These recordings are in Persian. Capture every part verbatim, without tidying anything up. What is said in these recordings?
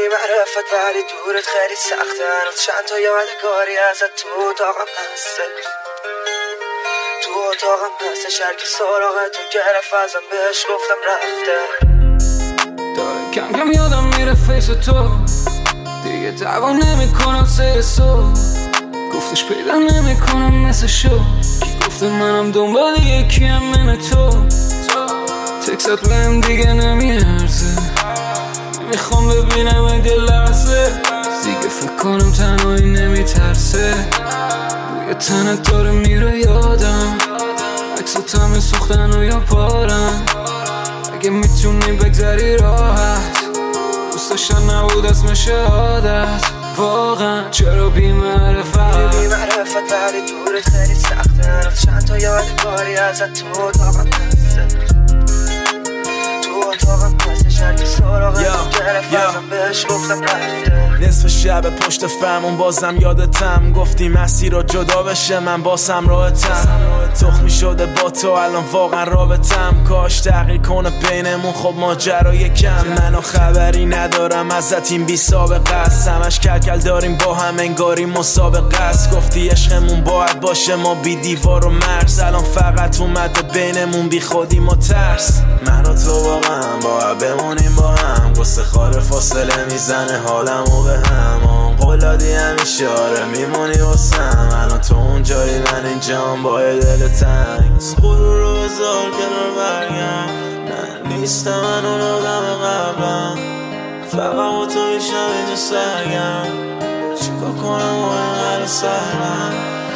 معرفت ولی دورت خیلی سخته. هنوز چند تا یادگاری ازت تو اتاقم هسته، تو اتاقم هسته. شرکی سراغتو گرفت ازم بهش گفتم رفته. داره کم کم یادم میره فیس تو، دیگه دعوا نمی کنم سر سو. گفتش پیدا نمی کنم مثل شو، کی گفته منم دنبال یکیم من تو. تکست بهم دیگه نمیارزه، میخوام ببینم اگه لحظه. دیگه فکر کنم تنهایی نمیترسه، بوی تنت داره میره یادم. عکسات همه سوختن و یا پارم. اگه میتونی بگذری راحت، دوست داشتن نبود اسم شهادت. واقعا چرا بی معرفت بی معرفت ولی دورت خیلی سخته. هنوز چند تا یادگاری ازت تو اتاقم هسته، تو اتاقم هسته. شرکی سراغتو گرفت ازم بهش گفتم رفته. نصف شب پشت فرمون بازم یادتم، گفتی مسیر رو جدا بشه من باسم راحتم. تخمی شده با تو الان واقعا رابطم، کاش تغییر کنه بینمون خب ماجرا کم. منو خبری ندارم ازت این بی سابقه است، همش کلکل داریم با هم انگاری مسابقه است. گفتی عشقمون باید باشه ما بی دیوار و مرز، الان فقط اومده بینمون بی خودی ما ترس. من و تو واقعا باید بمونیم با هم، قصه خار فاصله میزنه حالمو به هم. قولادی همیشه آره میمونی واسم، الان تو اون جایی من اینجام با دل تنگ. غرور رو بذار کنار برگم، نه نیستم من اون آدم قبلم. فقط با تو میشم اینجا سرگم، چیکار کنم و اینقدر سرم.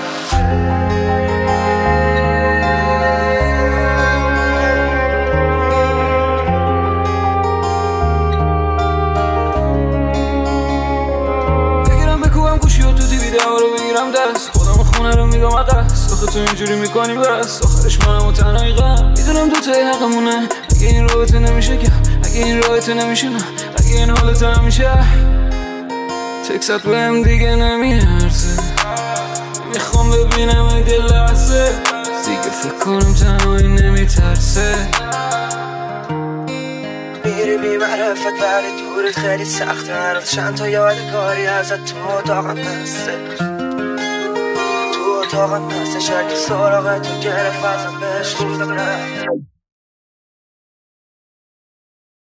رو بگیرم دست خودم خونه رو میگم عقص. آخه تو اینجوری میکنی بس، آخرش منم و تنهایی غم. میدونم دوتای حقمونه، اگه این رابطه نمیشه که، اگه این رابطه نمیشه نه، اگه این حالت نمیشه. تکست بهم دیگه نمیارزه، میخوام ببینم اگه لحظه. دیگه فکر کنم تنهایی نمیترسه. میری بی معرفت ولی دورت خیلی سخته. هنوز چند تا یادگاری ازت تو اتاقم هسته، تو اتاقم هسته. شرکی سراغتو گرفت ازم بهش گفتم رفته.